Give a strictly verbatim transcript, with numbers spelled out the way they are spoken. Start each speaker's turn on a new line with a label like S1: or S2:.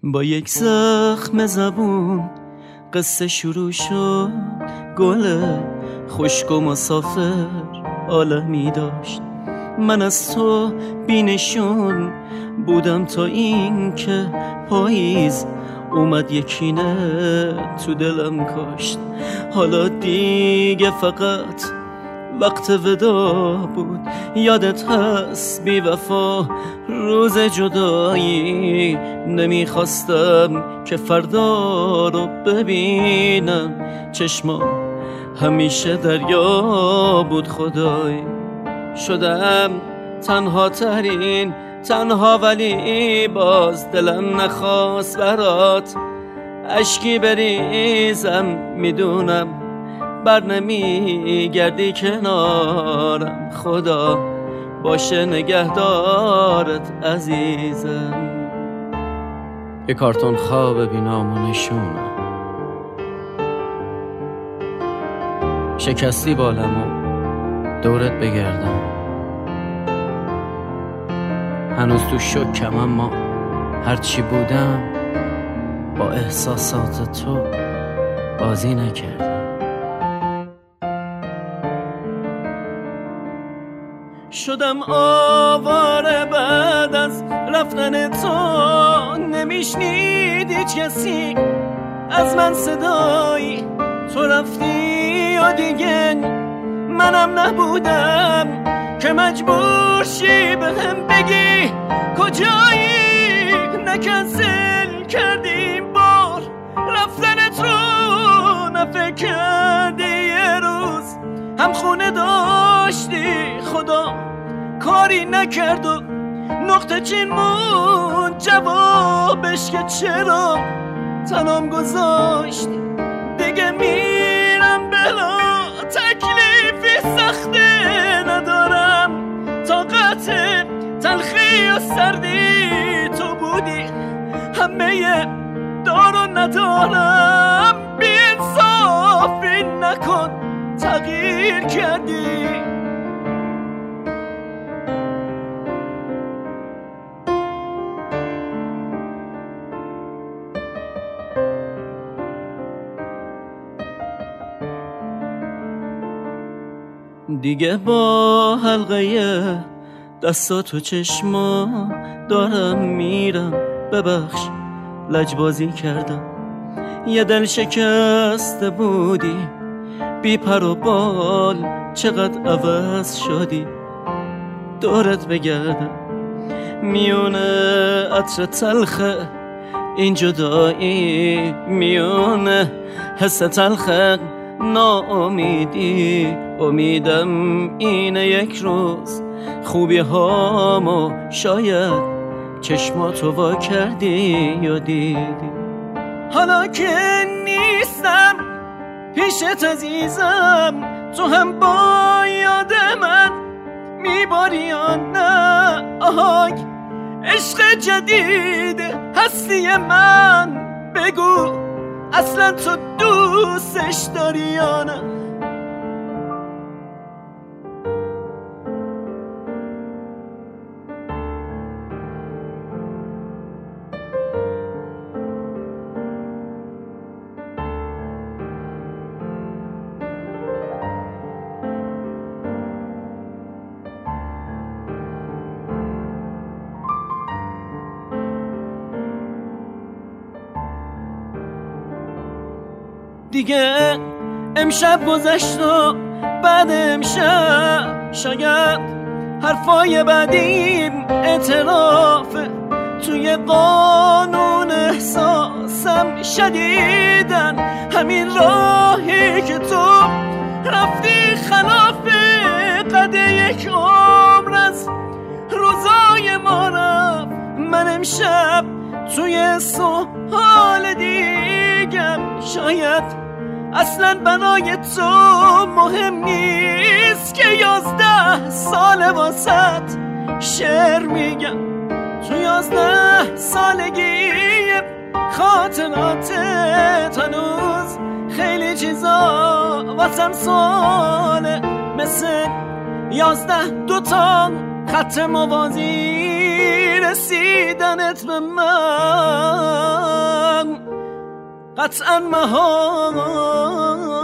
S1: با یک زخم زبون قصه شروع شد. گل خشک و مسافر عالمی داشت. من از تو بینشون بودم تا این که پاییز اومد یکینه تو دلم کاشت. حالا دیگه فقط وقت ودا بود. یادت هست بی وفا روز جدایی؟ نمیخواستم که فردا رو ببینم. چشمام همیشه دریا بود خدای. شدم تنها ترین تنها، ولی باز دلم نخواست برات اشکی بریزم. میدونم بر نمی گردی کنارم. خدا باشه نگهدارت عزیزم. یه کارتون خواب بینام و نشونم. شکستی بالمو دورت بگردم. هنوز تو شکم اما هرچی بودم با احساسات تو بازی نکردم. شدم آواره بعد از رفتن تو. نمیشنید هیچ کسی از من صدایی. تو رفتی و دیگه منم نبودم که مجبور شی به هم بگی کجایی. نکنسل کردیم بار رفتنت رو، نفکر کردی یه روز هم خونه داشتی. خدا کاری نکرد و نقطه چین مون جوابش که چرا تنام گذاشتی. دیگه میرم بلا تکلیفی سخته ندارم. طاقت تلخی و سردی تو بودی، همه دارو ندارم. بی انصافی نکن تغییر کردی. دیگه با حلقه دستات و چشما دارم میرم. ببخش لجبازی کردم. یه دل شکسته بودی بی پر و بال. چقدر عوض شدی دورت بگردم. میونه عطر تلخه این جدایی، میونه حس تلخه ناامیدی. امیدم اینه یک روز خوبی هامو شاید چشماتو وا کردی یا دیدی. حالا که نیستم پیشت عزیزم، تو هم با یاد من میباری یا نه؟ آهای عشق جدید هستی من، بگو اصلا تو دوستش داری یا نه؟ دیگه امشب گذشت و بعد امشب شاید حرفای بعدیم اعترافه. توی قانون احساسم شدیدن همین راهی که تو رفتی خلاف قد یک عمر از روزای ما رفت. من امشب توی سوال دیگم شاید اصلا بنای تو مهم نیست که یازده سال واسط شعر میگم. تو یازده سالگی خاطراتت هنوز خیلی چیزا واسم سواله. مثل یازده دوتا خط موازی رسید دیدنت به من قطعا محال